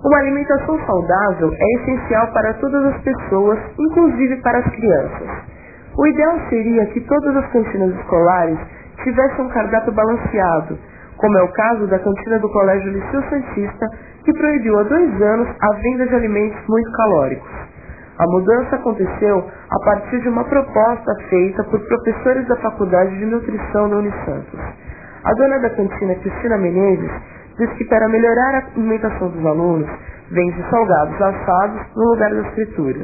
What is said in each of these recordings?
Uma alimentação saudável é essencial para todas as pessoas, inclusive para as crianças. O ideal seria que todas as cantinas escolares tivessem um cardápio balanceado, como é o caso da cantina do Colégio Liceu Santista, que proibiu há 2 anos a venda de alimentos muito calóricos. A mudança aconteceu a partir de uma proposta feita por professores da Faculdade de Nutrição da Unisantos. A dona da cantina, Cristina Menezes, diz que para melhorar a alimentação dos alunos, vende salgados assados no lugar das frituras.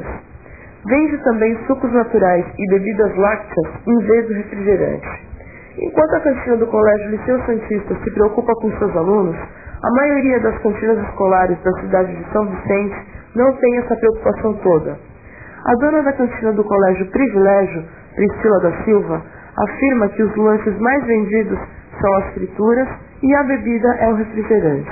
Vende também sucos naturais e bebidas lácteas em vez do refrigerante. Enquanto a cantina do Colégio Liceu Santista se preocupa com seus alunos, a maioria das cantinas escolares da cidade de São Vicente não tem essa preocupação toda. A dona da cantina do Colégio Privilégio, Priscila da Silva, afirma que os lanches mais vendidos são as frituras e a bebida é o refrigerante.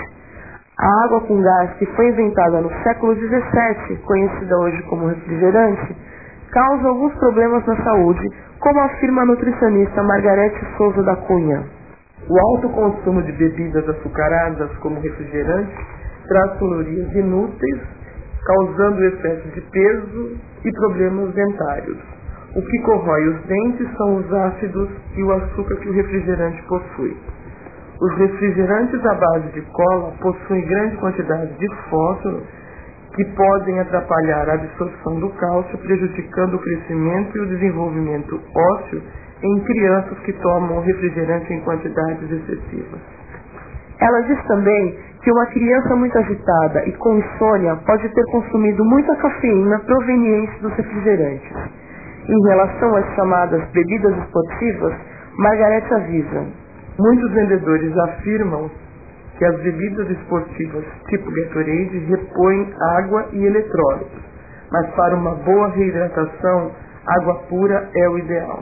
A água com gás, que foi inventada no século XVII, conhecida hoje como refrigerante, causa alguns problemas na saúde, como afirma a nutricionista Margarete Souza da Cunha. O alto consumo de bebidas açucaradas como refrigerante traz calorias inúteis, causando excesso de peso e problemas dentários. O que corrói os dentes são os ácidos e o açúcar que o refrigerante possui. Os refrigerantes à base de cola possuem grande quantidade de fósforo que podem atrapalhar a absorção do cálcio, prejudicando o crescimento e o desenvolvimento ósseo em crianças que tomam refrigerante em quantidades excessivas. Ela diz também que uma criança muito agitada e com insônia pode ter consumido muita cafeína proveniente dos refrigerantes. Em relação às chamadas bebidas esportivas, Margarete avisa: muitos vendedores afirmam que as bebidas esportivas tipo Gatorade repõem água e eletrólitos, mas para uma boa reidratação, água pura é o ideal.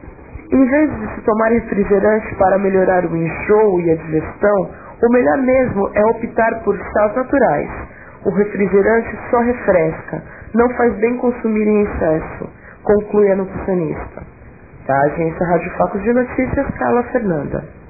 Em vez de se tomar refrigerante para melhorar o enjoo e a digestão, o melhor mesmo é optar por chás naturais. O refrigerante só refresca, não faz bem consumir em excesso, conclui a nutricionista. Da Agência Rádio Foco de Notícias, Carla Fernanda.